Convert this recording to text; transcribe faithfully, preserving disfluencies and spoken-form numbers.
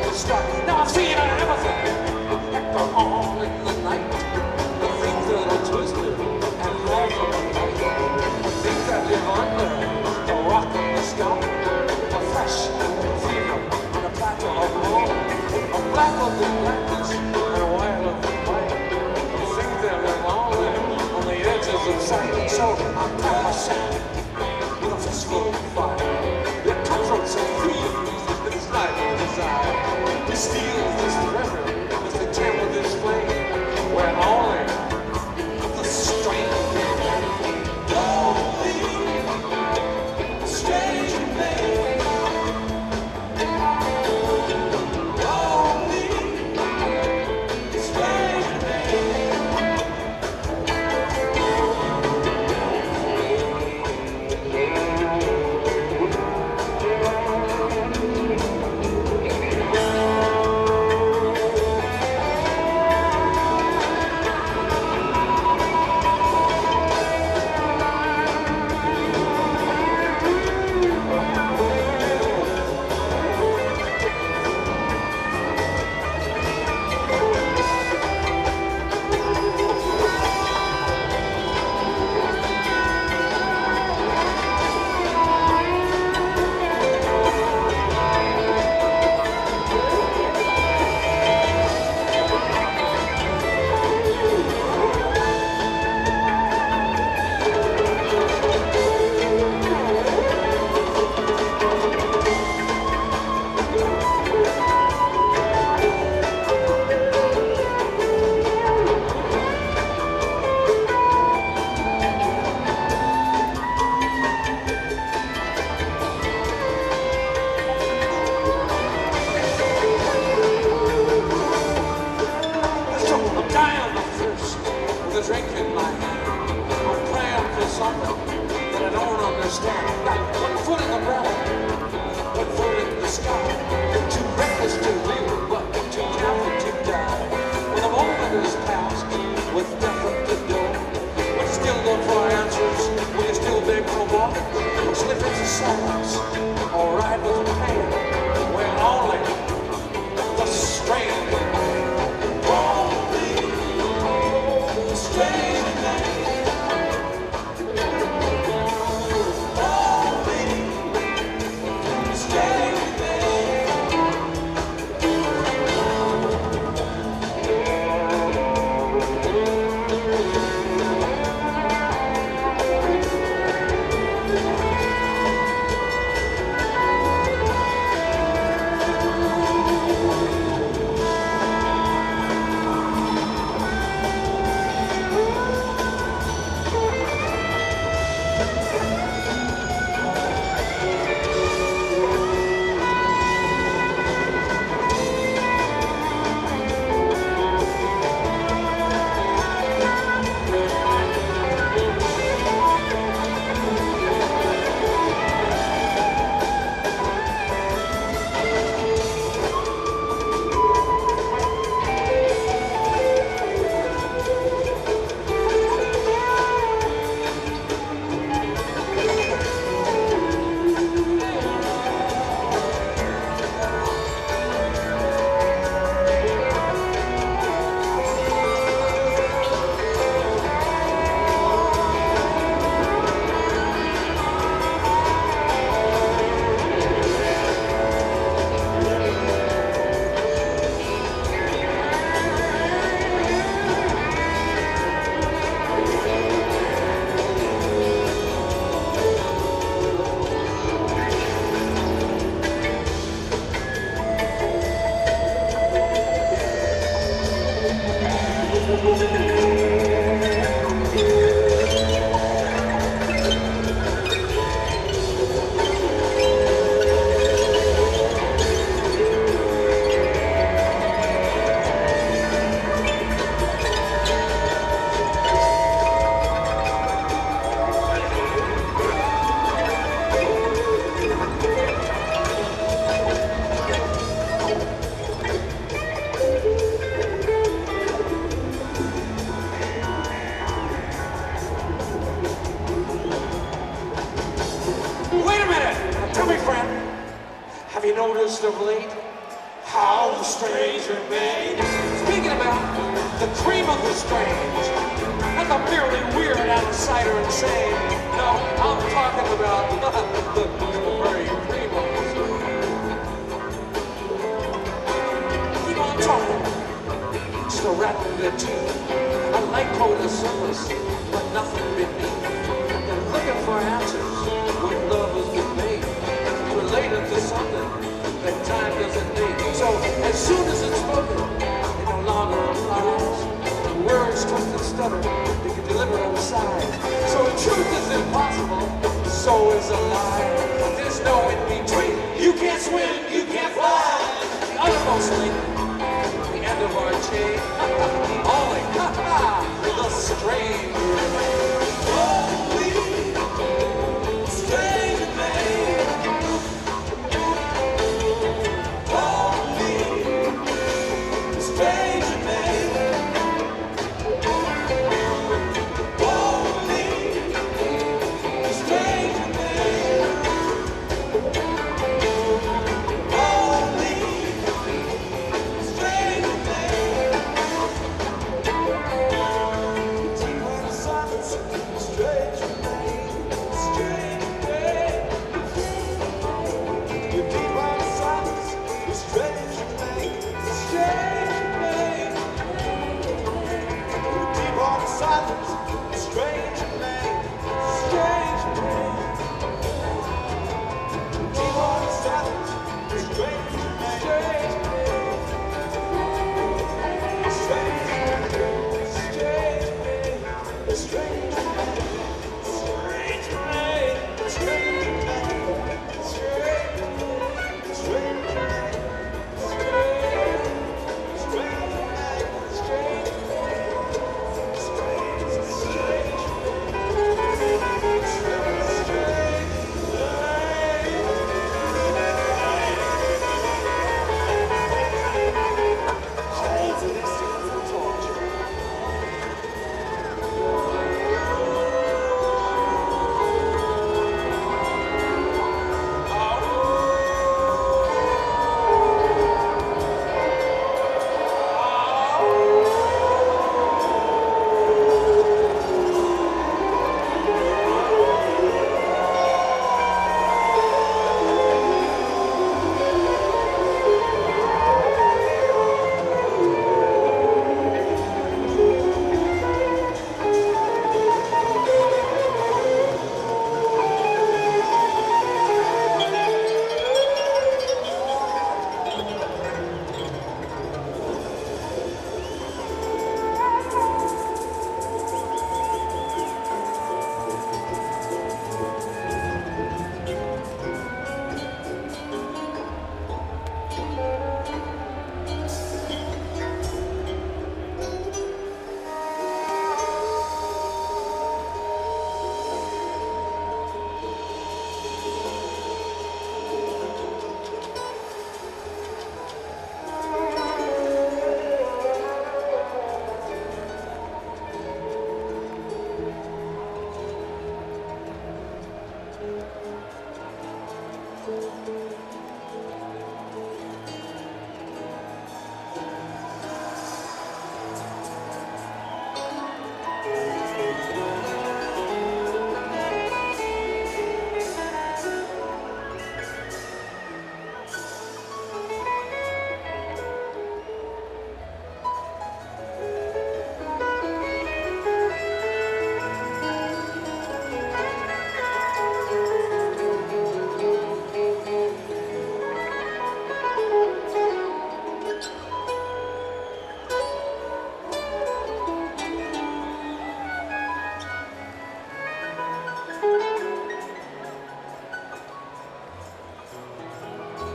to start. Now I've seen everything, but all in the night. The things that are twisted and hard from the night. The things that live under the rock of the sky. A flesh and fever on a platter of gold. A black of the blackness and a white of the white. The things that live on there on the edges of sight. So I tap myself with a fistful of fire. It comforts and frees this life of desire. It steals this treasure as they tamper this flame. Where only the strange lonely, strange man. Lonely, strange Have you noticed of late how some stranger made. Speaking about the cream of the strange, not the merely weird, outsider, insane. No, I'm talking about the, the very cream of the strange. Keep on talking, still rattling their teeth. I like cold summers, but nothing beneath. They're looking for answers when love has been made. It's related to something that time doesn't need. So as soon as it's spoken, it no longer applies. The words twist and stutter, they can deliver on the side. So the truth is impossible, so is a lie. There's no in between. You can't swim, you can't fly. The uttermost link, the end of our chain.